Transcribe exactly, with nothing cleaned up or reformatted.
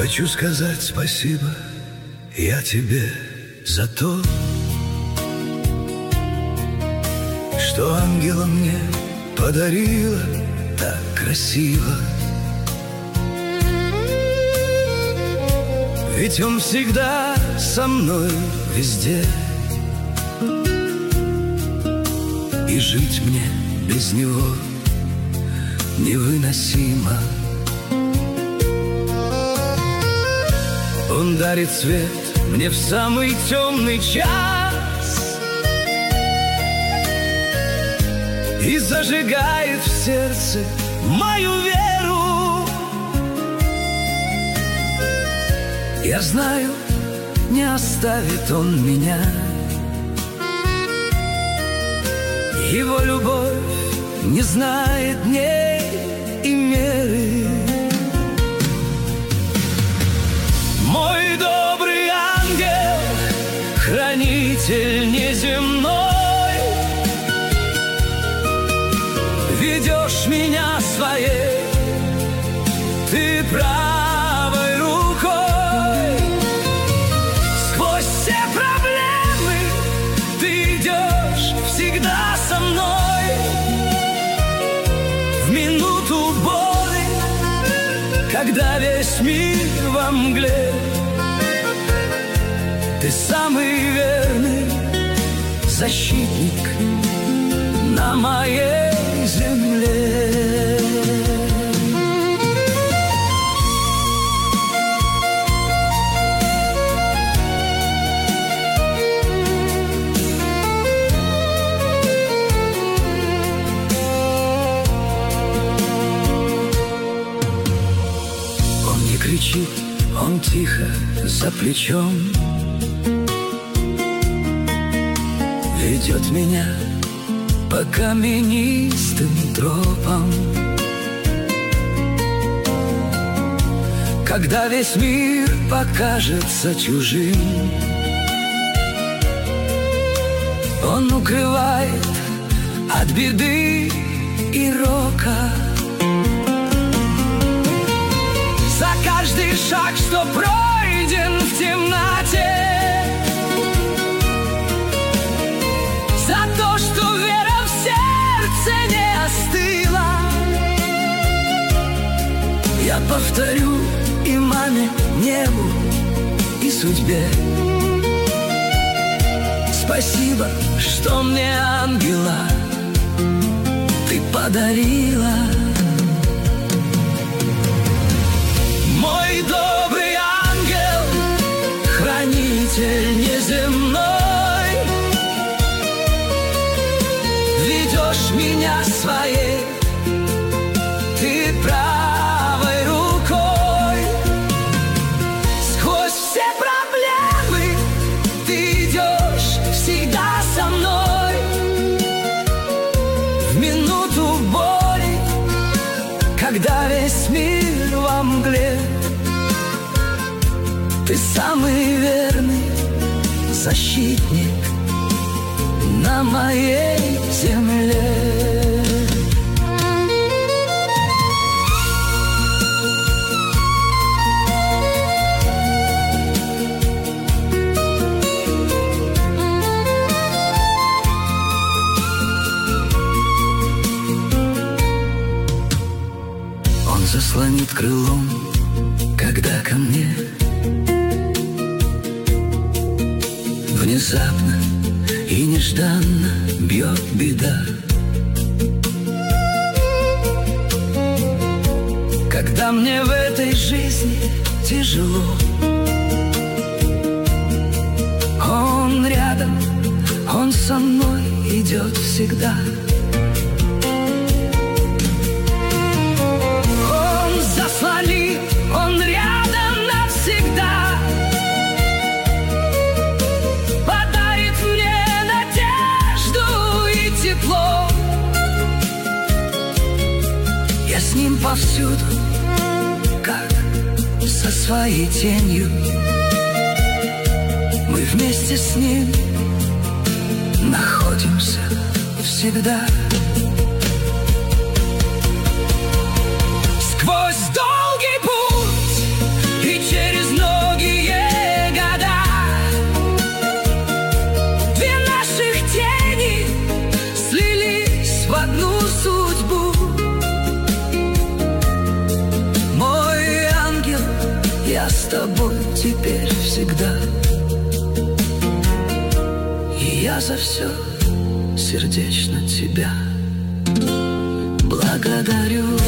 Хочу сказать спасибо я тебе за то, что ангела мне подарила так красиво. Ведь он всегда со мной везде, и жить мне без него невыносимо. Он дарит свет мне в самый темный час и зажигает в сердце мою веру. Я знаю, не оставит он меня. Его любовь не знает дней и меры. Мой добрый ангел, хранитель неземной, ведешь меня своей ты правой рукой. Сквозь все проблемы ты идешь всегда со мной. В минуту боли, когда весь мир во мгле, ты самый верный защитник на моей земле. Он не кричит, он тихо за плечом ведет меня по каменистым тропам. Когда весь мир покажется чужим, он укрывает от беды и рока. За каждый шаг, что пройден в темноте, за то, что вера в сердце не остыла, я повторю и маме, небу, и судьбе: спасибо, что мне ангела ты подарила. Мой добрый ангел, хранитель неземной, ведешь меня своей ты правой рукой. Сквозь все проблемы ты идешь всегда со мной. В минуту боли, когда весь мир во мгле, ты самый верный защитник на моей земле. Он заслонит крылом, когда ко мне внезапно и нежданно бьет беда. Когда мне в этой жизни тяжело, он рядом, он со мной идет всегда. Он заслонит, он рядом навсегда. Я с ним повсюду, как со своей тенью. Мы вместе с ним находимся всегда. Сквозь долгий путь и через тобой теперь всегда. И я за все сердечно тебя благодарю.